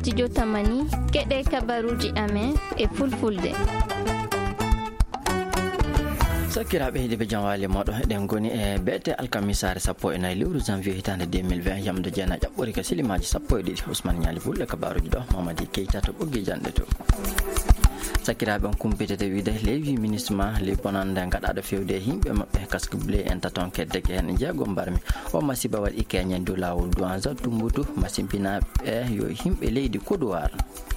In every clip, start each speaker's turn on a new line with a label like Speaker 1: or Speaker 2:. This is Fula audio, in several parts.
Speaker 1: studio tamani keɗe kabaruji amen e fulfulde.
Speaker 2: Sakiraɓe heeɗiɓe janwale moɗon eɗen goni e beete alkamisare 14 lewru janvier hitande 2020 yamde jeena ƴaɓɓori ka silimaji 12 Ousmane Ñali Bulle kabaruji ɗo Mamadi Keita to ɓoggi janɗe to. Sakiraɓe on kumpitete wiide lewi ministrement li bonande gaɗaɗo fewde yimɓe mabɓe kaske blé en taton keddeke hen jeego mbarmi o masiba waɗi keñen dow lawol douanza tumbutu masimpinaɓe yo yimɓe leydi Kodowar.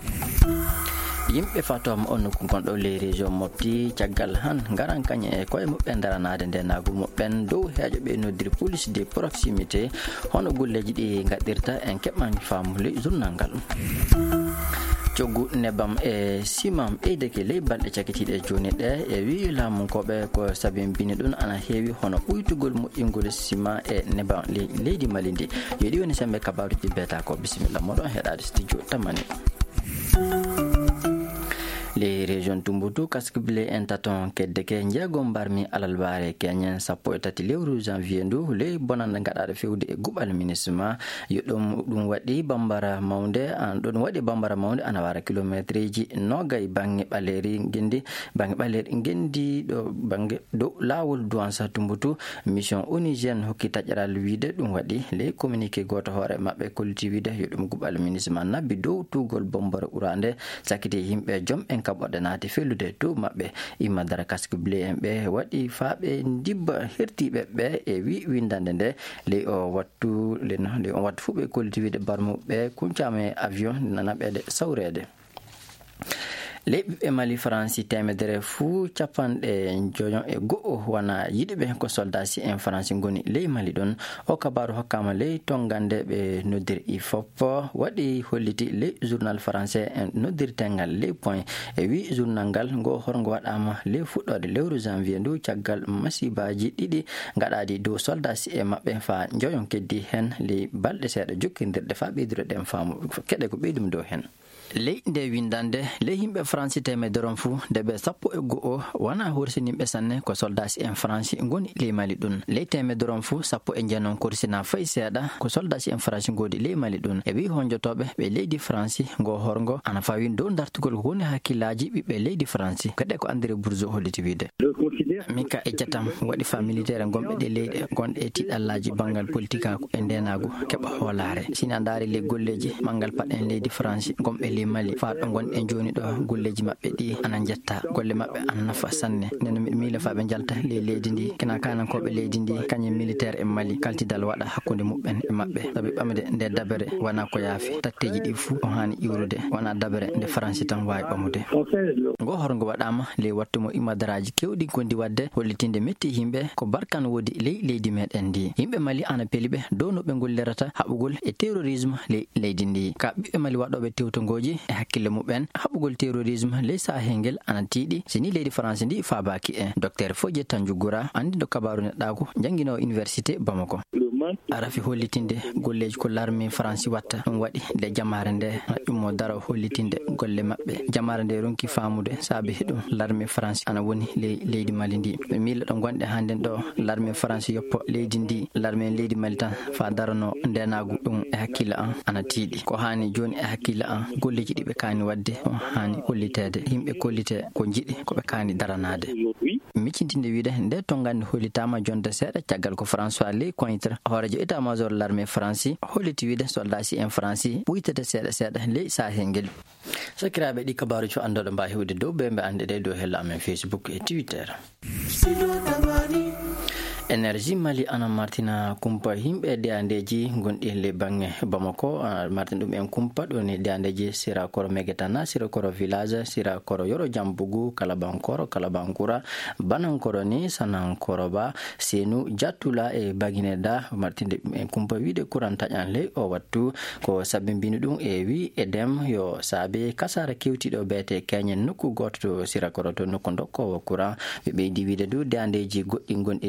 Speaker 2: Yimɓe fatoma on ko gonɗo ley région Mopti caggal han garan kañe e koye muɓɓe daranade ndenagu muɓɓen dow heeƴo ɓe noddiri police de proximité hono golleji ɗi gaɗirta en keɓmani famule journal ngal. Coggu nebam e simam ɓeydeke ley balɗe cakitiɗe joni ɗe e wi laamunkoɓe ko sabimbini ɗum ana heewi hono ɓuytugol moƴƴingol sima e nebam leydi Mali ndi yo ɗi woni sembe kabaruji beeta ko bisimilla moɗon heɗade studio tamani. Les régions Tumboutou, Kaskblé, Entaton, Keddeke, Ndiago Mbarmi, Alalbare, Kenyan, Sapo, Tati, Lewru, Janvier, Ndou, les Bonanda Gada Fewde et Goubal Ministement, Yodum Wadi, Bambara Maunde, and Don Wadi Bambara Maunde, Anawara kilometre, Nogay, Bangi Baleri, Gendi, Bangi Baleri, Gendi, do Lawul, Douansa Tumboutou, Mission Onigène, Hokita Jaral Vide, Dum Wadi, les communiqués Goto Hore, Mappe Cultivide, Yodum Goubal Ministement, Nabido, Tugol Bombar Urande, Sakiti Himpe, Jom, kaɓoɗe naati fellude dow maɓɓe immadara kaske blé en ɓe waɗi faaɓe dibba hertiɓe ɓe e windande nde ley o wattu fuu ɓe koltiwide barmuɓe kuncama avion nanaɓede sawrede. Leɓɓe Mali France temedere fuu capanɗe joyon e go'o wana yiɗiɓe ko soldasi en France goni ley Mali ɗon o kabaru hokkama ley tongande ɓe noddir IFOP waɗi holliti ley journal français en noddirtengal ley point e wi journal ngal ngo horgo waɗama ley fuɗɗode lewru janvier ndu caggal masibaji ɗiɗi gaɗaɗi dow soldasi e mabɓe fa joyon keddi hen ley balɗe seeɗa jokkidirɗe fa ɓeydiro ɗen faamu keɗe ko ɓeydum dow hen. Ley nde windande ley yimɓe France temederon fuu nde ɓe 11 wana horsiniɓe sanne ko soldasi en France goni ley Mali ɗum ley temederon fuu 16 korsina fayi seeɗa ko soldasi en France godi ley Mali ɗum e wi honjotoɓe ɓe leydi France ngo horgo ana fawi dow dartugol ko woni hakkillaji ɓiɓɓe leydi France kaɗe ko andiri bourgeois holliti wiide mika e jatam waɗi fa militaire gonɓe ɗe leyɗe gonɗe e tiɗallaji banggal politique e ndenagu keɓa hoolare sina daari ley golleji mangal paɗen leydi France gonɓe ley Mali fa ɗo gonɗen joni ɗo golleji maɓɓe ɗi ana jetta golle maɓɓe ana nafa sanne neno miɗo miila fa ɓe jalta ley leydi ndi kena kanankoɓe leydi ndi kañum militaire e Mali kaltidal waɗa hakkude muɓɓen e maɓɓe saabi ɓamde nde dabere wona ko yaafi tatteji ɗi fuu o hani iwrude wona dabere nde France tan wawi ɓamude ngo horgo waɗama ley wattumo imadaraji kewɗi gondi wadde hollitinde metti yimɓe ko barkan wodi ley leydi meɗen ndi yimɓe Mali ana peliɓe dow no ɓe gollirata haɓugol e terrorisme ley leydi ndi ka ɓiɓɓe Mali waɗoɓe tewtogoji e hakkille muɓen haɓugol terrorisme ley sahel ngel ana tiiɗi sini leydi France ndi fabaki en docteur Fodje Tanjugura andi do kabaru neɗɗago jangguinowo université Bamako arafi hollitinde golleji ko l'armée France watta ɗum waɗi nde jamare nde ƴummo daro hollitinde golle maɓɓe jamare nde ronki famude saabi ɗum l'armée France ana woni leydi Mali ndi ɓe miila ɗo gonɗe hannden ɗo l'armée France yoppo leydi ndi l'armée leydi Mali tan fa darano ndenagu ɗum e hakkille an ana tiiɗi ko hani joni e hakkille an golleji ɗi ɓe kani wadde on hani hollitede yimɓe kollite ko jiɗi koɓe kani daranade miccitinde wiide nde tongande hollitama jonde seeɗa caggal ko François Ley Cointre hoorejo état major l'armée France holliti wiide soldasi en France ɓuytete seeɗa seeɗa ley sahel ngel sakiraɓe ɗi kabaruji andoɗo mba hewde dow ɓe mbe ande ɗe dow hella amen Facebook e Twitter. Énergie Mali ana martina kumpa himɓe deyandeji gonɗi le bange Bamako martin ɗum en kumpa ɗon deyandeji sira koro Megetana sira koro village sira koro Yoro Jambugu Kalabankoro Kalabankura Banankoro ni Sanankoroba Senu Jattula e Bagineda martinde ɗum en kumpa wiide courant taƴan le o wattu ko sabimbini ɗum e wi edem yo saabe kasara kewtiɗo beete keñen nokku goto to sira koro to nokku dokkowo courant ɓe ɓeydi wiide du deyandeji goɗɗi gonɗi le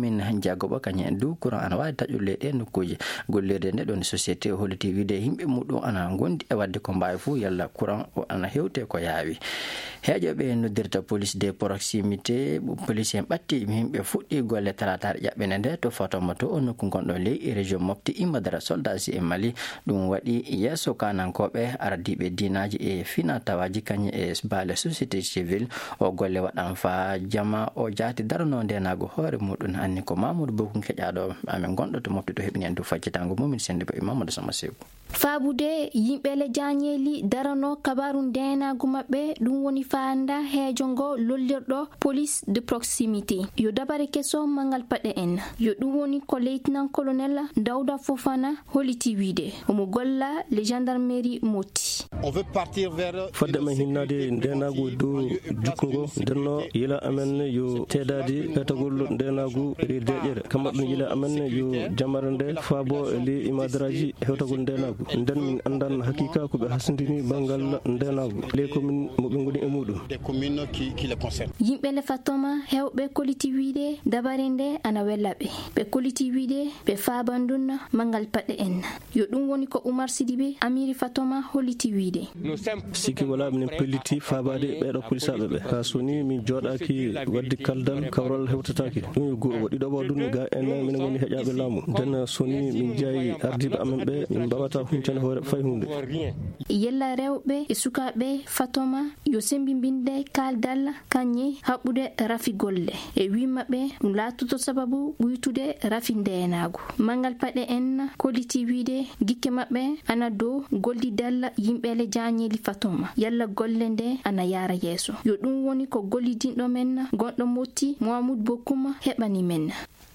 Speaker 2: commune Diagoba kanyen du courant ana wawi tajule de nokkuji gollirde ne don société holliti wiide himbe mudum ana gondi e wadde ko mbaawi fu yalla courant o ana hewte ko yaawi heejobe noddirta police de proximité police en batti himbe fuddi golle talata jabbene nde to fotomoto on ko gondo le région mofti imadara soldats e Mali dum wadi yeso kanankobe ardibe dinaji e fina tawaji kanye e bale société civile o golle wadan fa jama o jati darno ndenago hoore mudun anni ko Mamoudou Bokum kejaado amen gondo to mofti to hebini en du faccitango mumin sende be Mamadou Samasew
Speaker 1: faabude yimbe le jaanyeli darano kabaru ndenago mabbe dum woni faanda heejongo lollirdo police de proximité yo dabare keso mangal pade en yo dum woni ko lieutenant colonel Dawda Fofana holiti wiide omo golla le gendarmerie moti
Speaker 3: on veut partir vers
Speaker 4: fadama hinnade ndenago do jukungo denno yila amen yo tedadi petagol ndenago redejere kamba dum yila amen yo jamarande faabo li imadraji hewtagol ndenago den min andan hakika ko be hasindini bangal ndenago le commune mo be ngoni e mudum
Speaker 3: des communes qui le concernent
Speaker 1: yimbe le fatoma hewbe koliti wiide dabarende ana wellabe be koliti wiide be faabandun mangal pade en yo dum woni ko Oumar Sidibe Amiri Fatoma holiti wiide
Speaker 4: siki wala min peliti faabade be do polisabe be ka soni min jodaki waddi kaldal kawral hewtataki dum go wadi do bodun ga en min ngoni hejaabe lamu den soni min jayi ardibe amen be min babata huncane hoore fay hunde
Speaker 1: yella rewbe e sukabe Fatoma yo sembi binde kaldal kanyi habude rafi golle e wi mabbe latuto sababu buytude rafi ndenago mangal pade en koliti wiide gikke mabbe ana do goldi dalla yimbe le jaanyeli Fatoma yalla golle nde ana yara yeso yo dum woni ko gollidindo men goddo motti Mamoudou Bokum hebani men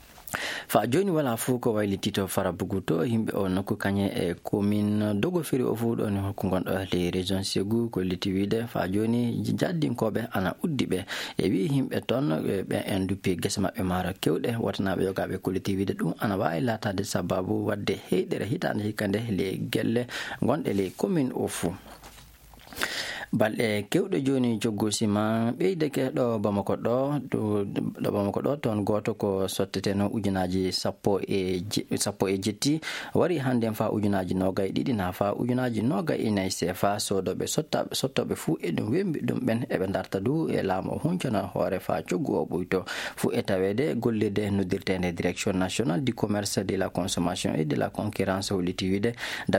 Speaker 2: fa joni wala fu ko waylitito farabugu to himbe o nokku kanye e commune dogo feri o fu don ko gondo le région Ségou ko liti wiide fa joni jaddinkobe ana uddibe e wi himbe ton be en dupi gese mabbe mara kewde watanabe yogabe ko liti wiide dum ana wawi latade sababu wadde heydere hitande hikande le gelle gonde le commune o fu balde kewde joni joggosima beydeke do Bamako do ton goto ko sottete no ujunaji sappo e jetti wari hande fa ujunaji nogay didi na fa ujunaji nogay inay sefa sodobe sottobe fu e dum wembi dum ben e be darta du e lamo huncana hore fa coggu o buyto fu etawede gollede noddirtende direction nationale du commerce de la consommation et de la concurrence holitiwide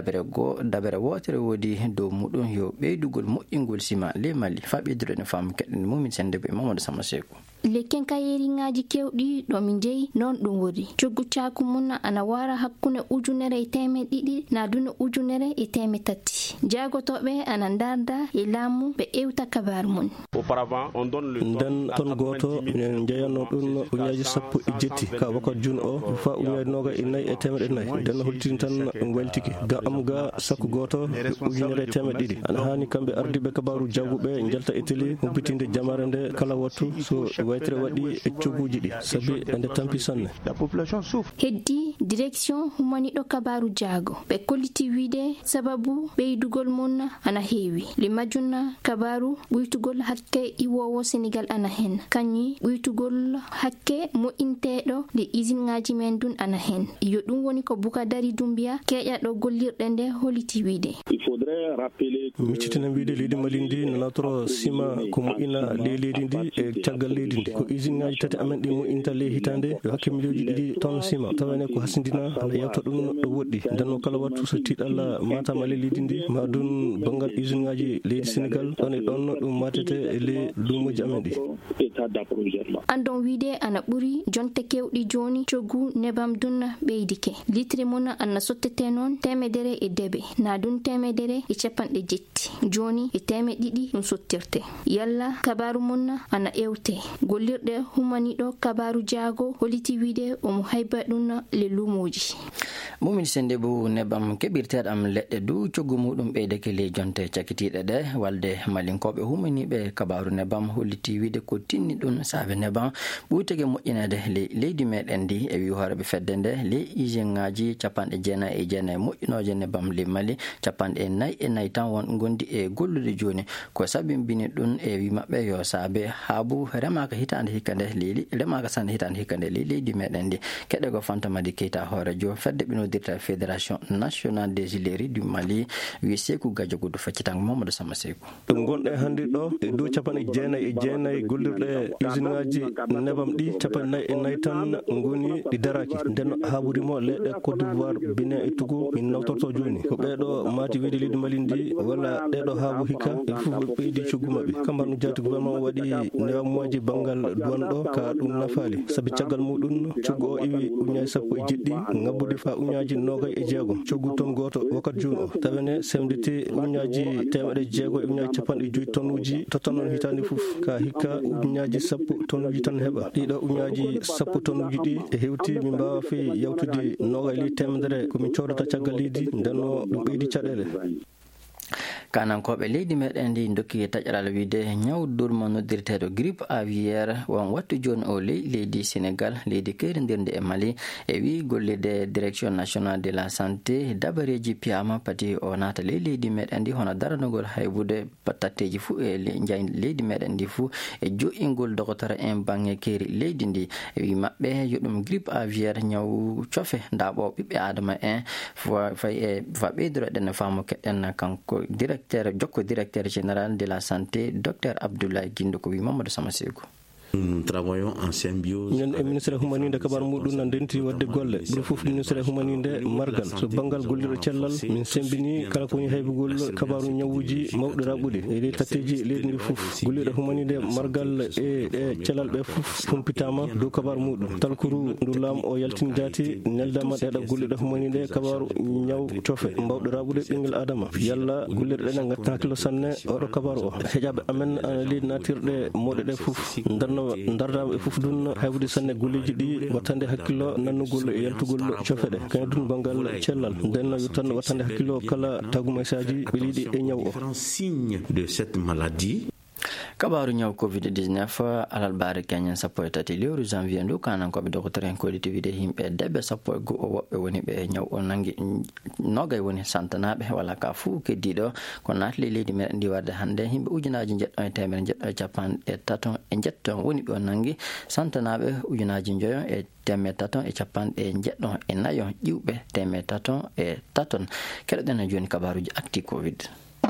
Speaker 2: dabere wotere wodi do mudun yo beydugol mo'ingol sima le Mali fabidro ne fam kedden mumin sende be Mamadou Samasew
Speaker 1: le kenkayeri ngaji kewdi do min jeyi non dum wodi coggu caaku munna ana wara hakkune ujunere e teme didi na duna ujunere e teme tati jagotobe ana darda e lamu be ewta kabar mun
Speaker 3: auparavant on donne le
Speaker 4: dan ton goto jeyano dun uñaji sappo e jetti ka wako jun o fa uñaji noga e nay e teme de nay dan holtin tan weltiki ga am ga sakku goto ujunere e teme didi ana hani kambe ardibe kabaru jagube jalta eteli hubbitinde jamarande kala wattu so waitre wadi e coguji di sabi ande tampi sanne
Speaker 3: la population souffre
Speaker 1: heddi direction humani do kabaru jago be koliti wiide sababu beydugol mun ana heewi li majunna kabaru buytugol hakke iwowo Senegal ana hen kanyi buytugol hakke mo intedo li usine ngaji men dun ana hen yo dum woni ko buka dari dumbia keya do gollirde nde holiti wiide
Speaker 3: il faudrait rappeler
Speaker 4: micitina wiide leydi malindi natoro sima ko mo ina leydi ndi e tagal leydi ko usine ngaji tati amen di mo intale hitande yo hakke milioji didi ton sima tawene ko hasindina ala yewta dum do woddi danno kala wattu so tidalla mata male leydi ndi ma dun bangal usine ngaji leydi Senegal don e don dum matete e le lumoji amen di
Speaker 3: état d'approvisionnement
Speaker 1: andon wiide ana buri jonte kewdi joni coggu nebam dunna beydike litre mona ana sottete non temedere e debe na dun temedere e cepande jetti joni e teme didi dum sottirte yalla kabaru monna ana ewte gollirde humani do kabaru jago holiti wiide o mo hayba dun le lumoji
Speaker 2: mumin sende bu nebam kebirte am ledde du coggu mudum beydeke le jonte cakitide de walde malinkobe humani be kabaru nebam holiti wiide ko tinni dun sabe nebam butege mojjinade leydi meden di e wi horabe feddende le ijengaji capande jena e jena mojjinoje nebam le Mali capande nay e nay tan won gondi e gollude joni ko sabimbini ɗum e wi maɓɓe yo saabe haabu remaka hitande hikkande leydi remaka sande hitande hikkande leydi meɗen ndi keɗe ko Fantamadi Keita hoorejo fedde ɓinodirta fédération nationale des huileries du Mali wi Sékou Gadiogoudou faccitango Mamadou Samba Sékou
Speaker 4: ɗum gonɗe hannde ɗo e dow capanɗe jeenayyi gollirɗe usine ngaji nebam ɗi capanɗe 4 tan ngoni ɗi daraki nden haaɓurimo leɗɗe Côte d'Ivoire Benin e Togo min nawtorto joni ko ɓeɗo mati wiide leydi Mali ndi walla ɗeɗo haabu hikka e fof ɓeydi coggu maɓɓe kamɓe jaati gouvernement o waɗi newamoji banggal douane ɗo ka ɗum nafaali saabi caggal muɗum coggu o iwi uñaji 17 ngabbude fa uñaji 26 coggu ton goto wakkati joni o tawene semdete uñaji 600 e uñaji 50 tonnuji totannon hitande fof ka hikka uñaji 10 tonnuji tan heɓa ɗiɗo uñaji 10 tonnuji ɗi e hewti min mbawa fe yawtude 20 komin codata caggal leydi ndenno ɗum ɓeydi caɗele
Speaker 2: kanankoɓe leydi meɗen ndi dokki taƴaral wiide ñawdurmo noddirteɗo grippe aviaire won wattu joni o leydi Sénégal leydi keyridirde e Mali e wi gollirde direction nationale de la santé dabareji piyama pati o naata leydi meɗen ndi hono daranogol haybude tatteji fuu e leydi meɗen ndi fuu e jo'ingol docteur en banggue keeri leydi ndi e wi maɓɓe yo ɗum grippe aviaire ñaw cofe ndaɓo ɓiɓɓe adama en fa ɓeydoroɗen faamu keɗen kanko directeur général de la santé docteur Abdoulaye Guindo ko wi Mamadou Sama Sékou
Speaker 5: Nous travaillons en symbiose.
Speaker 4: Ñen e ministère humaninde kabar muɗum nan denti wadde golle ɓuri fof ministère humaninde margal so bangal gollirɗo cellal min sembini kala ko woni haybugol kabaru ñawuji mawɗi raɓɓude e ɗi tatteji leydi ndi fof gollirɗo humaninde margal e cellal ɓe fof humpitama dow kabaru muɗum talkuru ndu laamu o yaltini jaati neldama ɗeɗa gollirɗo humaninde kabaru ñaw cofe mbawɗo raɓɓude ɓinguel adama yalla gollirɗo ɗen gatta hakkilo sanne oɗo kabaru o heeƴaɓe amen ana leydi natirɗe moɗe ɗe fof dardaɓe e fof dun haybude sanne golleji ɗi wattande hakkillo nannugol e yaltugol cofe ɗe kañum dun bangal cellal nden yottanno wattande hakkillo kala tagumaysaji ɓeliɗi e ñaw o
Speaker 5: signe de cette maladie.
Speaker 2: kabaru ñaw covid-19 alalbare keñen 13 lewru janvier ndu kanankoɓe docteur en kolliti wiide himɓe debbe 11 woɓɓe woni ɓe ñaw o nangi nogay woni santanaɓe walla ka fuu keddiɗo ko natli leydi meɗen ndi warde hannde yimɓe ujunaji jeɗɗon e temere jeɗɗo e capanɗe taton e jetton woni ɓe o nangi santanaɓe ujunaji joyon e temer taton e capanɗe jeɗɗon e nayon ƴiwɓe temer taton e taton keɗoɗen e joni kabaruji acti covid.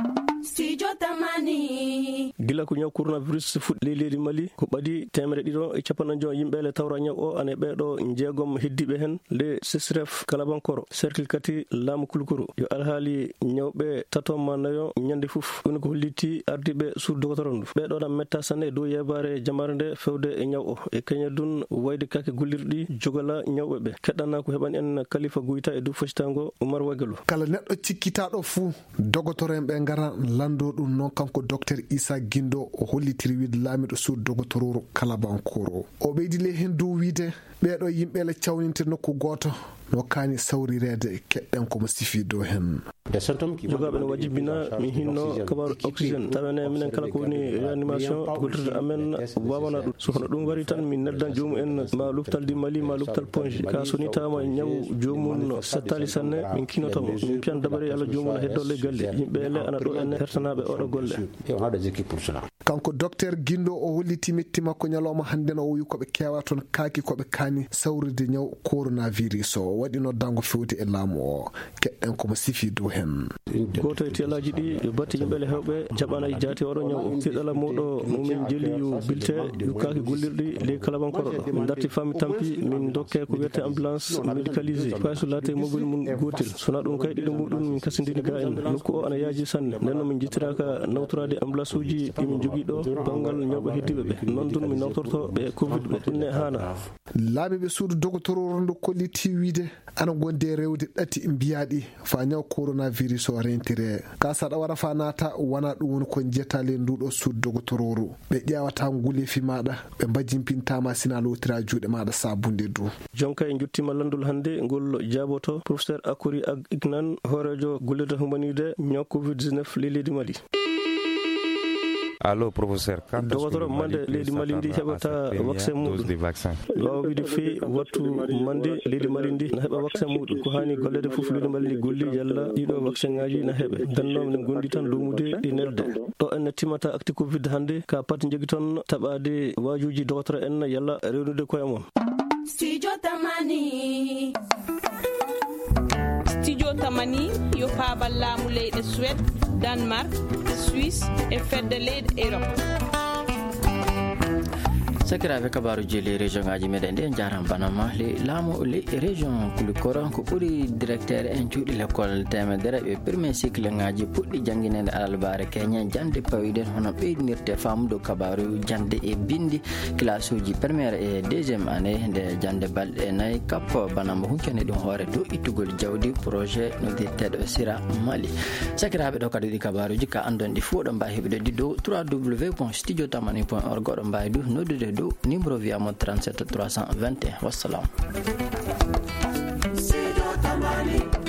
Speaker 4: gila ko ñaw coronavirus fuɗɗi leydi Mali ko ɓadi 150 yimɓe le tawra ñaw o ane ɓeɗo jeegom heddiɓe hen le sesref kalabankoro cercle kati laamu kulkuru yo alhaali ñawɓe tatomma nayo ñande fof woni ko holliti ardiɓe suudu docteur ndu ɓeɗo ɗam metta sanne dow yebare jamare nde fewde e ñaw o e keñe dun wayde kake gollirɗi jogala ñawɓe ɓe keɗɗana ko heɓani en Kalifa Gouyta e dow foccitango Oumar Wagelu
Speaker 6: kala neɗɗo cikkitaɗo fuu docteur en ɓe ngara lando ɗum noon kanko docteur Issa Guindo o hollitiri wiide laamiɗo suudu docteur Kalabankoro o ɓeydi le hen dow wiide ɓeɗo yimɓe le cawninte nokku goto no kaani sawrirede keɗɗen komo sifi dow hen
Speaker 4: jogaɓe no wajibina min hinno kabaru oxygéne tawene minen kala ko woni réanimation gollirde amen wawana ɗum so hono ɗum wari tan min neddan jomum en ma l'hôpital du Mali ma l'hôpital Ponge ka soni tawama ñaw jomum settali sanne min kinotomo min piyan dabari Allah jomum heddolle galle yimɓe ele ana ɗo ene hertanaɓe oɗo golle
Speaker 6: kanko docteur Guindo o holliti metti makko ñalawma hande no o wi koɓe kewa toon kaaki koɓe kaani sawride ñaw coronavirus o waɗi noddango fewde e laamu o keɗɗen komo sifi dow hen
Speaker 4: goto e telaji ɗi yo batte yimɓele hewɓe jaɓanayi jaati oɗo ñaw tiɗala muɗo mumin jeeli yo bilte yo kaaki gollirɗi ley kalabankoro ɗo min darti fami tampi min dokke ko wiyete ambulance médicalisé payso laate mobile mum gotel sona ɗum kay ɗiɗo muɗum min kasindini ga en nokku o ana yaaji sanne nden noon min jittiraka nawtorade ambulance uji ɗimin jogui ɗo bangal ñawɓe heddiɓe ɓe noon dun min nawtorto ɓe covid ɓe ɗinne hana
Speaker 6: laaɓeɓe suudu docteur ndu kolliti wiide ana gonde rewde ɗati mbiyaɗi fa ñaw coronavirus o rentire ka saɗa wara fa naata wona ɗum woni ko jettale nduɗo suudu docteur ɓe ƴewata ngulefi maɗa ɓe mbajimpintama sina lowtira juuɗe maɗa sabunde du
Speaker 4: jonka e juttima landol hannde ngol jaaboto professeur Akori Ignan hoorejo gollirde humanide ñaw covid-19 leydi Mali
Speaker 7: Allo professeur, quand
Speaker 4: docteur mande leydi Mali ndi heɓata vaccin muɗum wawa wiide fewi wattu mande leydi Mali ndi na heɓa vaccin muɗum ko hani gollede fof leydi Mali ndi golli yalla ɗiɗo vaccin ngaji na heeɓe dannoɓe ne gondi tan lumude ɗi nelde ɗo en timmata acte covid hande ka pat jogui toon taɓade wajuji docteur en yalla rewnude koye mon.
Speaker 8: Studio Tamani yo paabal laamu leyɗe Suède, Danemark, Suisse e fedde leyɗe Europe.
Speaker 2: sakiraɓe kabaru jeli région ngaji meɗen ɗe jaran banama laamu région Kulikoro ko ɓuuri directeur en cuuɗi l'école temedere ɓe premier cycle ngaji puɗɗi jangguinede alalbare keñe jande pawiɗen hono ɓeydinirte famudo kabaru jande e bindi classe uji premiére et deuxiéme année nde jande balɗe nayyi kappo banama hunkene ɗum hoore dow ittugol jawdi projet noddirteɗo sira Mali. sakiraɓe ɗo kadi ɗi kabaruji ka andon ɗi fuu ɗo mbawi heɓude ɗi dow www.studiotamani.org oɗo mbawi du noddude dow numéro wiyamo 37 321 wassalam.